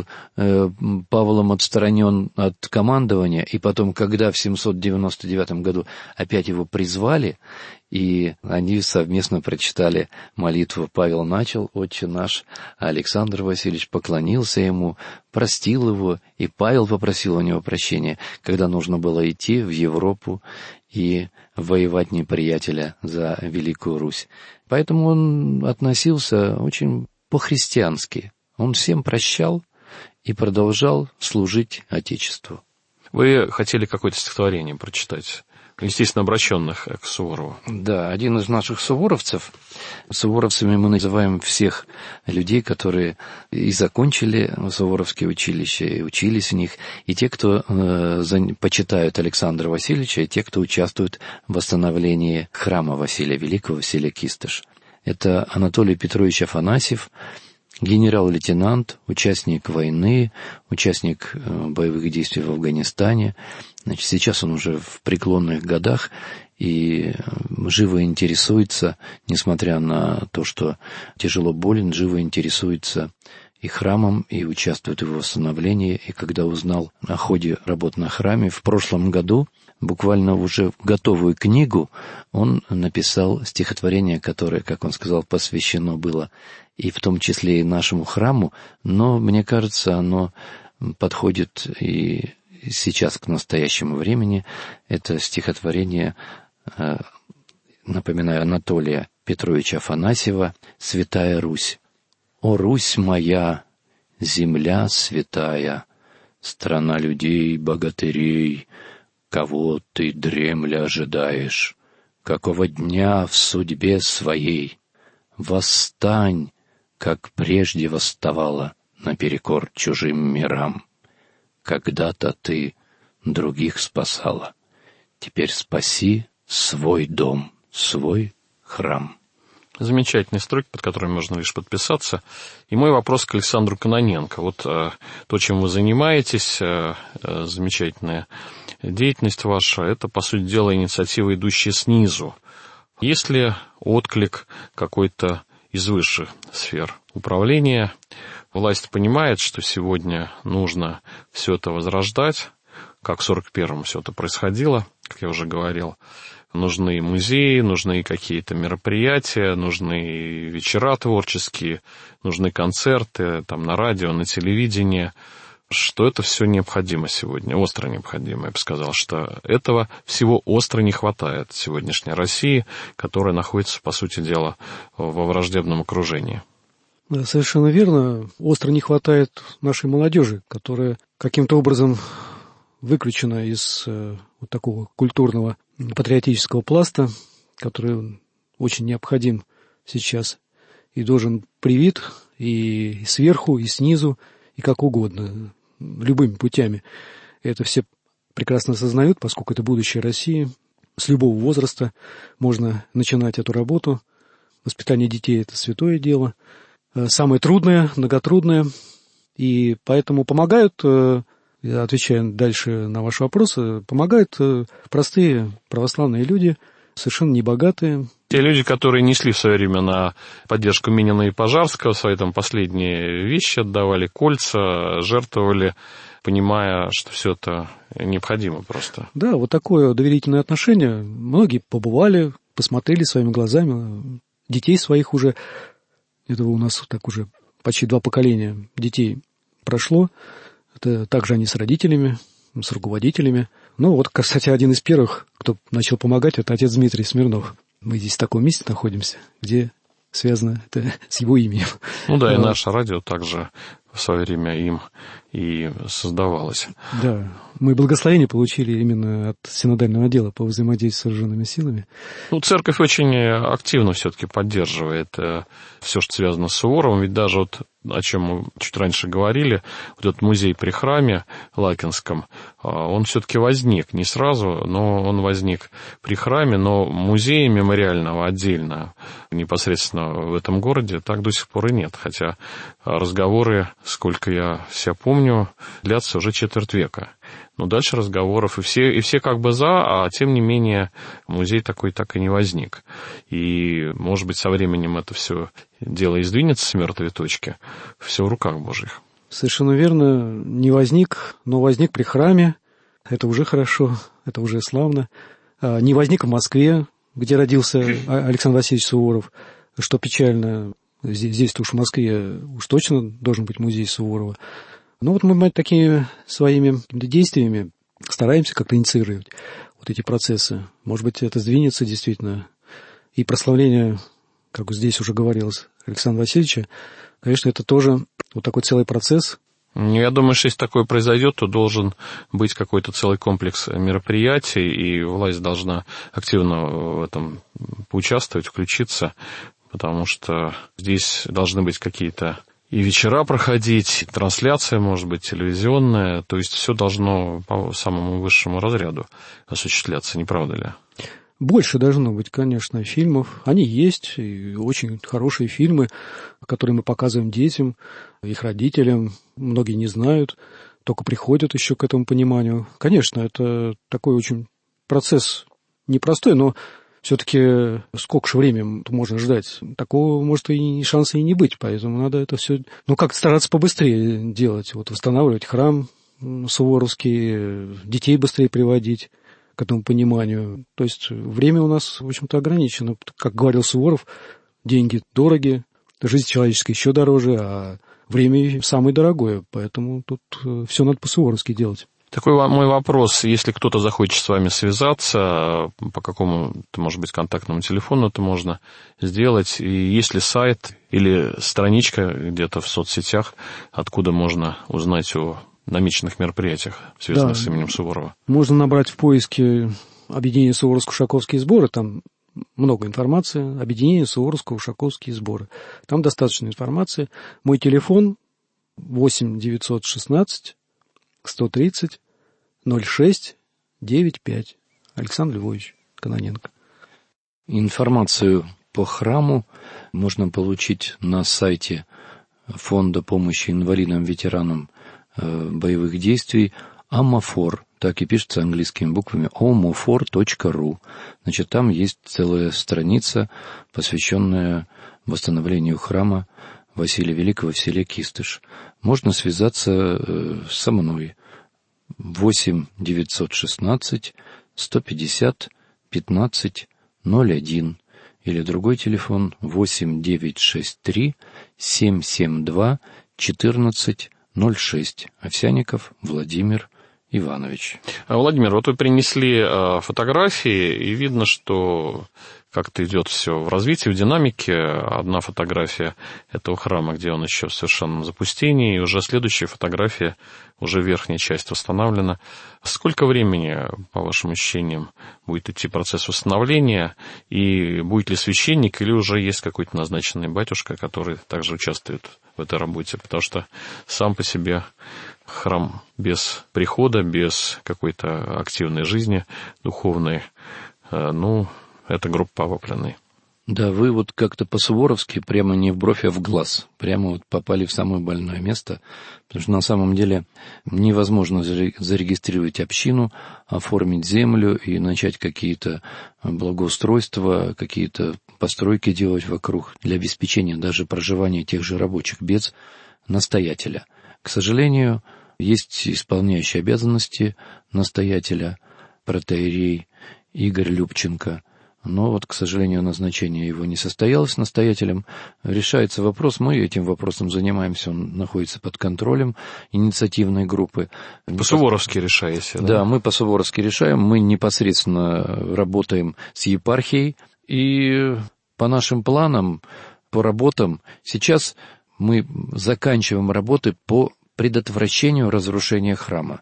Павлом отстранен от командования, и потом, когда в 799 году опять его призвали, и они совместно прочитали молитву, Павел начал «Отче наш», а Александр Васильевич поклонился ему, простил его, и Павел попросил у него прощения, когда нужно было идти в Европу и воевать неприятеля за Великую Русь. Поэтому он относился очень по-христиански. Он всем прощал и продолжал служить Отечеству. Вы хотели какое-то стихотворение прочитать, естественно, обращенных к Суворову. Да, один из наших суворовцев. Суворовцами мы называем всех людей, которые и закончили суворовские училища, и учились в них, и те, кто почитают Александра Васильевича, и те, кто участвует в восстановлении храма Василия Великого, Василия Кистыш. Это Анатолий Петрович Афанасьев, генерал-лейтенант, участник войны, участник боевых действий в Афганистане. Значит, сейчас он уже в преклонных годах и живо интересуется, несмотря на то, что тяжело болен, живо интересуется и храмом, и участвует в его восстановлении. И когда узнал о ходе работ на храме, в прошлом году, буквально уже готовую книгу, он написал стихотворение, которое, как он сказал, посвящено было и в том числе и нашему храму, но, мне кажется, оно подходит и сейчас к настоящему времени. Это стихотворение, напоминаю, Анатолия Петровича Афанасьева «Святая Русь». «О, Русь моя, земля святая, страна людей, богатырей, кого ты дремля ожидаешь, какого дня в судьбе своей? Восстань, как прежде восставала наперекор чужим мирам. Когда-то ты других спасала, теперь спаси свой дом, свой храм». Замечательные строки, под которыми можно лишь подписаться. И мой вопрос к Александру Кононенко. Вот то, чем вы занимаетесь, замечательная деятельность ваша, это, по сути дела, инициатива, идущая снизу. Есть ли отклик какой-то из высших сфер управления? Власть понимает, что сегодня нужно все это возрождать, как в 41-м все это происходило, как я уже говорил. Нужны музеи, нужны какие-то мероприятия, нужны вечера творческие, нужны концерты там, на радио, на телевидении. что это все необходимо сегодня, остро необходимо. Я бы сказал, что этого всего остро не хватает сегодняшней России, которая находится, по сути дела, во враждебном окружении. Да, совершенно верно. Остро не хватает нашей молодежи, которая каким-то образом выключена из вот такого культурного патриотического пласта, который очень необходим сейчас и должен привит и сверху, и снизу, и как угодно, любыми путями. Это все прекрасно осознают, поскольку это будущее России. С любого возраста можно начинать эту работу. Воспитание детей – это святое дело. Самое трудное, многотрудное. И поэтому помогают, я отвечаю дальше на ваши вопросы, помогают простые православные люди, совершенно небогатые. Те люди, которые несли в свое время на поддержку Минина и Пожарского, свои там последние вещи отдавали, кольца, жертвовали, понимая, что все это необходимо просто. Да, вот такое доверительное отношение. Многие побывали, посмотрели своими глазами, детей своих уже, этого у нас так уже почти 2 поколения детей прошло. Это также они с родителями, с руководителями. Ну, вот, кстати, один из первых, кто начал помогать, это отец Дмитрий Смирнов. Мы здесь в таком месте находимся, где связано это с его именем. Ну да, и наше радио также в свое время им и создавалось. Да, мы благословение получили именно от синодального отдела по взаимодействию с вооруженными силами. Ну, церковь очень активно все-таки поддерживает все, что связано с Суворовым, ведь даже вот о чем мы чуть раньше говорили, вот этот музей при храме Лакинском, он все-таки возник не сразу, но он возник при храме, но музея мемориального отдельно непосредственно в этом городе так до сих пор и нет, хотя разговоры, сколько я себя помню, длятся уже четверть века. Но дальше разговоров, и все как бы за, а тем не менее музей такой так и не возник. И, может быть, со временем это все дело и сдвинется с мертвой точки. Все в руках Божьих. Совершенно верно, не возник, но возник при храме. Это уже хорошо, это уже славно. Не возник в Москве, где родился Александр Васильевич Суворов, что печально. Здесь-то уж в Москве уж точно должен быть музей Суворова. Ну вот мы такими своими действиями стараемся как-то инициировать вот эти процессы. Может быть, это сдвинется действительно. И прославление, как здесь уже говорилось, Александра Васильевича, конечно, это тоже вот такой целый процесс. Я думаю, что если такое произойдет, то должен быть какой-то целый комплекс мероприятий, и власть должна активно в этом поучаствовать, включиться, потому что здесь должны быть какие-то и вечера проходить, и трансляция, может быть, телевизионная, то есть все должно по самому высшему разряду осуществляться, не правда ли? Больше должно быть, конечно, фильмов. Они есть, и очень хорошие фильмы, которые мы показываем детям, их родителям. Многие не знают, только приходят еще к этому пониманию. Конечно, это такой очень процесс непростой, но все-таки сколько же времени можно ждать? Такого, может, и шанса и не быть, поэтому надо это все, как стараться побыстрее делать, вот восстанавливать храм суворовский, детей быстрее приводить к этому пониманию. То есть время у нас, в общем-то, ограничено. Как говорил Суворов, деньги дороги, жизнь человеческая еще дороже, а время самое дорогое, поэтому тут все надо по-суворовски делать. Такой мой вопрос, если кто-то захочет с вами связаться, по какому-то, может быть, контактному телефону это можно сделать, и есть ли сайт или страничка где-то в соцсетях, откуда можно узнать о намеченных мероприятиях, связанных с именем Суворова? Можно набрать в поиске объединение Суворовско-Ушаковские сборы, там много информации, объединение Суворовско-Ушаковские сборы. Там достаточно информации. Мой телефон 8 916 130 06 95. Александр Львович Кононенко. Информацию по храму можно получить на сайте Фонда помощи инвалидам-ветеранам боевых действий Амофор, так и пишется английскими буквами, omofor.ru. Значит, там есть целая страница, посвященная восстановлению храма Василия Великого в селе Кистыш. Можно связаться со мной. 8 916 150 15 01 или другой телефон 8 963 772 14 06. Овсянников Владимир Иванович. Владимир, вот вы принесли фотографии, и видно, что как-то идет все в развитии, в динамике. Одна фотография этого храма, где он еще в совершенном запустении, и уже следующая фотография, уже верхняя часть восстановлена. Сколько времени, по вашим ощущениям, будет идти процесс восстановления, и будет ли священник, или уже есть какой-то назначенный батюшка, который также участвует в этой работе? Потому что сам по себе храм без прихода, без какой-то активной жизни духовной, это гроб повопленный. Да, вы вот как-то по-суворовски, прямо не в бровь, а в глаз, прямо вот попали в самое больное место, потому что на самом деле невозможно зарегистрировать общину, оформить землю и начать какие-то благоустройства, какие-то постройки делать вокруг для обеспечения даже проживания тех же рабочих без настоятеля. К сожалению, есть исполняющий обязанности настоятеля, протоиерей Игорь Любченко. Но вот, к сожалению, назначение его не состоялось настоятелем. Решается вопрос, мы этим вопросом занимаемся, он находится под контролем инициативной группы. По-суворовски решаете, да? Да, мы по-суворовски решаем, мы непосредственно работаем с епархией, и по нашим планам, по работам, сейчас мы заканчиваем работы по предотвращению разрушения храма.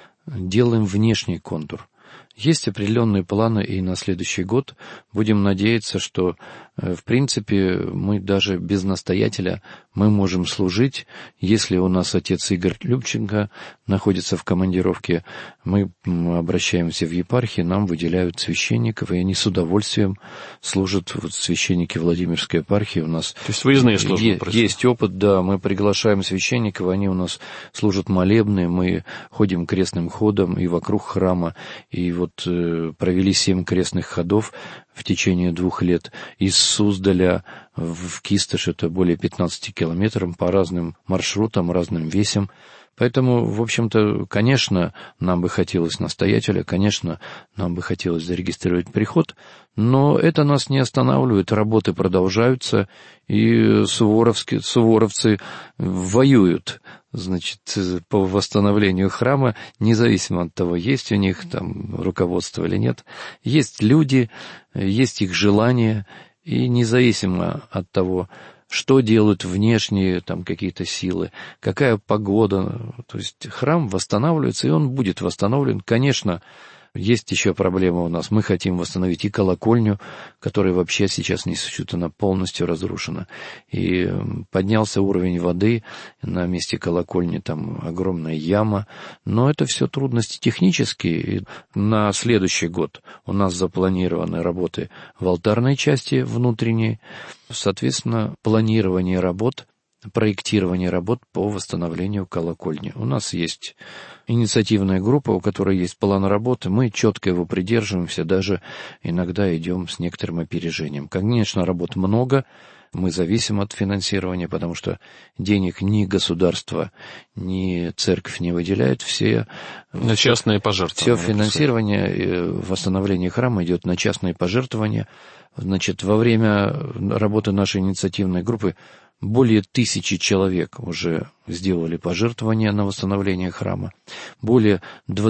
Делаем внешний контур. Есть определенные планы и на следующий год. Будем надеяться, что, в принципе, мы даже без настоятеля мы можем служить. Если у нас отец Игорь Любченко находится в командировке, мы обращаемся в епархии, нам выделяют священников, и они с удовольствием служат. Вот священники Владимирской епархии у нас... То есть выездные службы? Есть опыт, да. Мы приглашаем священников, они у нас служат молебны, мы ходим крестным ходом и вокруг храма, и вот провели 7 крестных ходов в течение 2 лет. Из Суздаля в Кистыш, это более 15 километров, по разным маршрутам, разным весям. Поэтому, в общем-то, конечно, нам бы хотелось настоятеля, конечно, нам бы хотелось зарегистрировать приход, но это нас не останавливает, работы продолжаются, и суворовцы воюют, значит, по восстановлению храма, независимо от того, есть у них там руководство или нет. Есть люди, есть их желание, и независимо от того, что делают внешние там какие-то силы, какая погода. То есть храм восстанавливается, и он будет восстановлен. Конечно, есть еще проблема у нас. Мы хотим восстановить и колокольню, которая вообще сейчас не существует, она полностью разрушена. И поднялся уровень воды, на месте колокольни там огромная яма. Но это все трудности технические. И на следующий год у нас запланированы работы в алтарной части внутренней. Соответственно, планирование работ, проектирование работ по восстановлению колокольни. У нас есть инициативная группа, у которой есть план работы, мы четко его придерживаемся, даже иногда идем с некоторым опережением. Конечно, работ много, мы зависим от финансирования, потому что денег ни государство, ни церковь не выделяет, все частные пожертвования. Все финансирование, восстановление храма идет на частные пожертвования. Значит, во время работы нашей инициативной группы более 1000 человек уже сделали пожертвования на восстановление храма. Более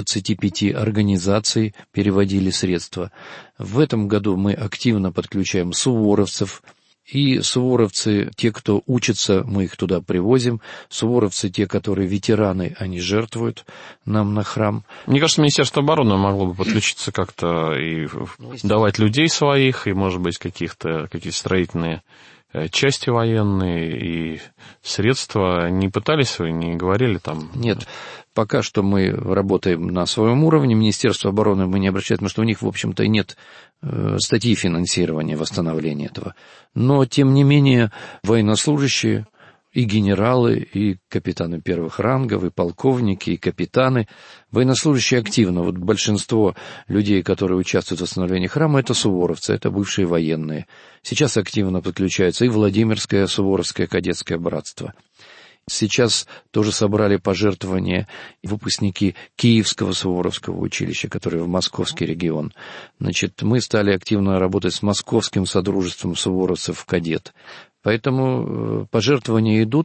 25 организаций переводили средства. В этом году мы активно подключаем суворовцев. И суворовцы, те, кто учатся, мы их туда привозим. Суворовцы, те, которые ветераны, они жертвуют нам на храм. Мне кажется, Министерство обороны могло бы подключиться как-то и давать людей своих, и, может быть, какие-то строительные части военные и средства. Не пытались вы, не говорили там? Нет, пока что мы работаем на своем уровне. Министерство обороны мы не обращаемся, потому что у них, в общем-то, и нет статьи финансирования восстановления этого. Но, тем не менее, военнослужащие, и генералы, и капитаны первых рангов, и полковники, и капитаны, военнослужащие активно. Вот большинство людей, которые участвуют в восстановлении храма, это суворовцы, это бывшие военные. Сейчас активно подключаются и Владимирское, Суворовское кадетское братство. Сейчас тоже собрали пожертвования выпускники Киевского Суворовского училища, которые в Московский регион. Значит, мы стали активно работать с Московским содружеством суворовцев кадет. Поэтому пожертвования идут,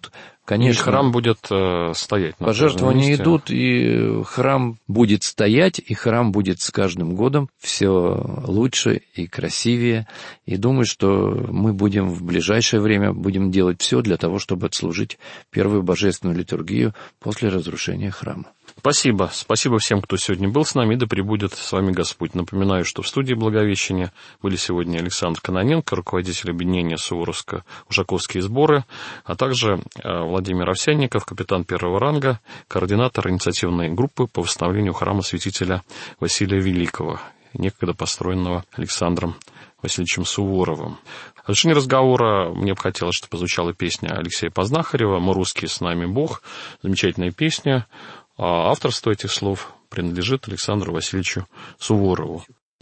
Конечно. И храм будет стоять. Пожертвования идут, и храм будет стоять, и храм будет с каждым годом все лучше и красивее. И думаю, что мы будем в ближайшее время будем делать все для того, чтобы отслужить первую божественную литургию после разрушения храма. Спасибо. Спасибо всем, кто сегодня был с нами, и да пребудет с вами Господь. Напоминаю, что в студии Благовещения были сегодня Александр Кононенко, руководитель объединения Суворовско-Ужаковские сборы, а также Владимир Овсянников, капитан первого ранга, координатор инициативной группы по восстановлению храма святителя Василия Великого, некогда построенного Александром Васильевичем Суворовым. В завершении разговора мне бы хотелось, чтобы позвучала песня Алексея Познахарева «Мы русские, с нами Бог». Замечательная песня. А авторство этих слов принадлежит Александру Васильевичу Суворову.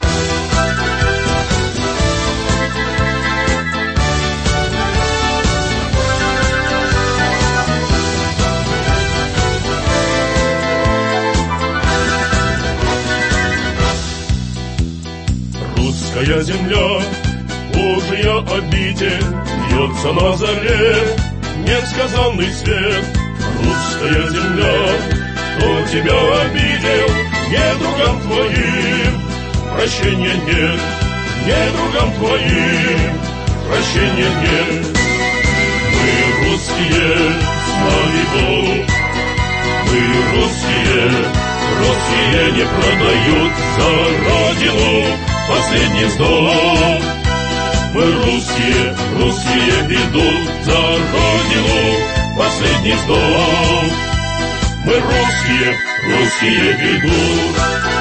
Русская земля, Божия обитель, льется на заре несказанный свет. Русская земля, кто тебя обидел, недругам твоим прощения нет, недругам твоим прощения нет. Мы русские, с нами Бог, мы русские не продают за родину последний вздох. Мы русские идут за родину последний вздох. Мы русские идут.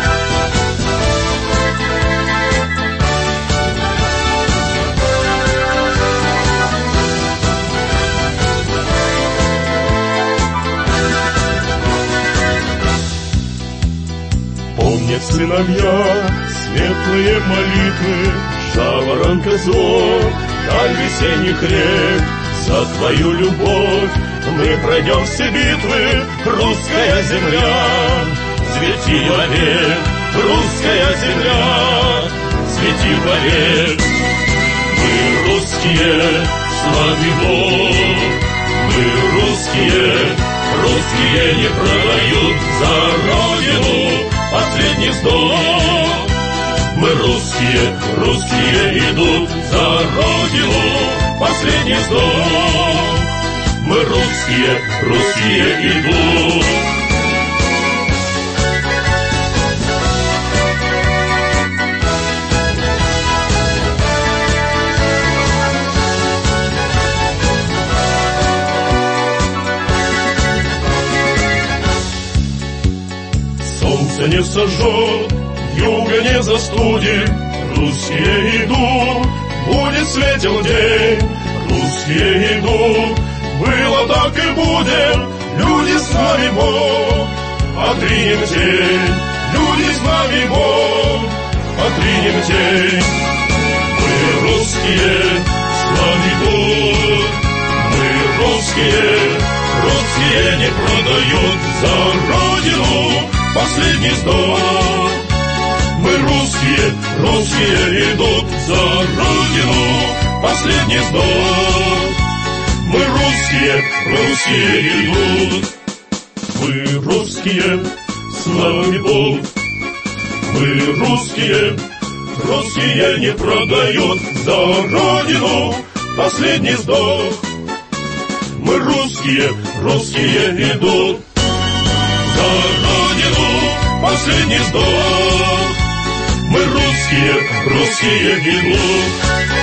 Помнят сыновья светлые молитвы, жаворонка зор, даль весенних рек. За твою любовь мы пройдем все битвы, русская земля, свети вовек, русская земля, свети вовек. Мы русские, славный Бог, мы русские не продают за родину последний вздох. Мы русские идут за родину последний вздох. Мы русские идут. Солнце не сожжет, юга не застудит, русские идут, будет светел день, русские идут, было так и будет, люди с нами Бог, отринем тень, люди с нами Бог, отринем тень. Мы русские, с нами Бог, мы русские не продают за родину последний вздох. Мы русские идут за родину последний вздох. Мы русские идут. Мы русские, с нами Бог. Мы русские не продают за родину последний вздох. Мы русские идут за родину последний вздох. Мы русские идут.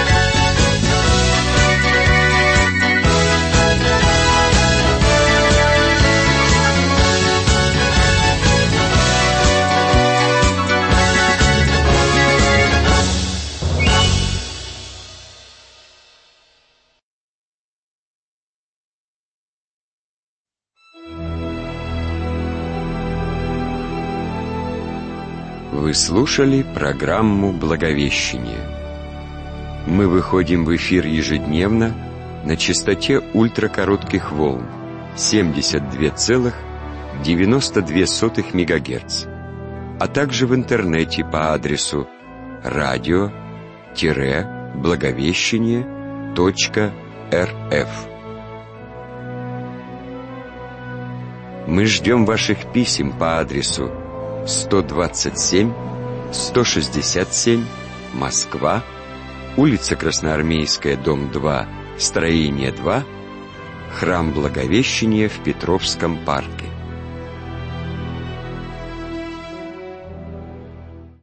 Вы слушали программу «Благовещение». Мы выходим в эфир ежедневно на частоте ультракоротких волн 72,92 МГц, а также в интернете по адресу radio-благовещение.рф. Мы ждем ваших писем по адресу 127, 167, Москва, улица Красноармейская, дом 2, строение 2, Храм Благовещения в Петровском парке.